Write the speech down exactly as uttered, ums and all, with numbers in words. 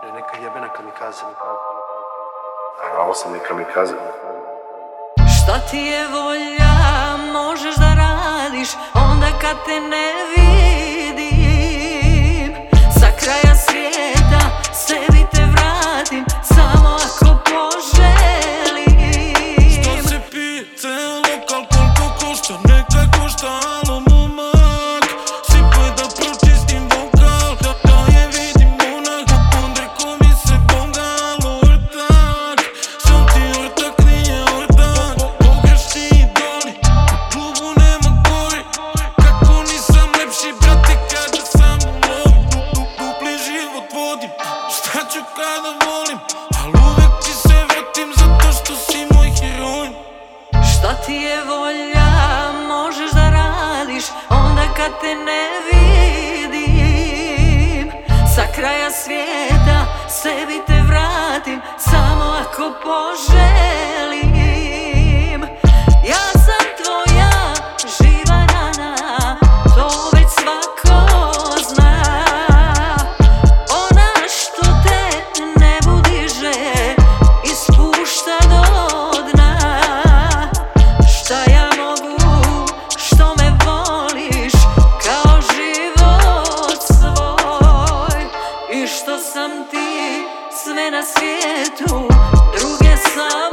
Je neka jebena kamikaze. A ovo sam je kamikaze. Šta ti je volja, možeš da radiš onda kad te ne vidim. Sa kraja svijeta sebi te vratim samo ako poželim. Što se pije ceo lokal, koliko košta, neka košta, alo momak. Sipaj da pročistim vokal, da, da je vidim onak. Ondreko mi se bonga, alo ortak. Sam ti ortak, nije ortak. Pogrešni idoli, u klubu nema gori. Kako nisam lepši, brate, kada sam u lovi. Dupli život vodim, šta ću kada volim, al uvek ti se vratim zato što si moj heroin. Šta ti je volja, možeš da radiš onda kad te ne vidim. Sa kraja svijeta sebi te vratim samo ako poželim. Ja sam tvoja živa rana, to već svako zna. Ona što te ne budiže i spušta do dna. Šta ja mogu, što me voliš kao život svoj. I što sam ti sve na svijetu, druge sam